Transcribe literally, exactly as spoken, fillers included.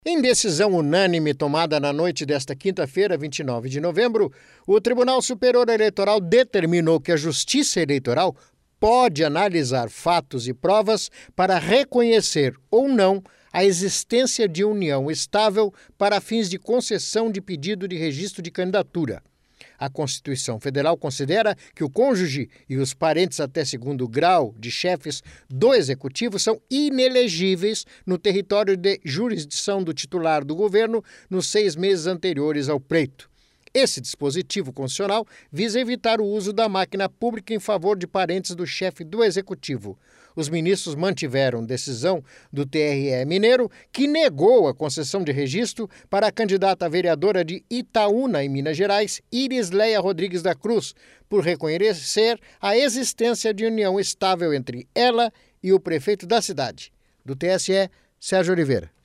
Em decisão unânime tomada na noite desta quinta-feira, vinte e nove de novembro, o Tribunal Superior Eleitoral determinou que a Justiça Eleitoral pode analisar fatos e provas para reconhecer ou não a existência de união estável para fins de concessão de pedido de registro de candidatura. A Constituição Federal considera que o cônjuge e os parentes até segundo grau de chefes do Executivo são inelegíveis no território de jurisdição do titular do governo nos seis meses anteriores ao pleito. Esse dispositivo constitucional visa evitar o uso da máquina pública em favor de parentes do chefe do Executivo. Os ministros mantiveram decisão do T R E mineiro, que negou a concessão de registro para a candidata a vereadora de Itaúna, em Minas Gerais, Irisleia Rodrigues da Cruz, por reconhecer a existência de união estável entre ela e o prefeito da cidade. Do T S E, Sérgio Oliveira.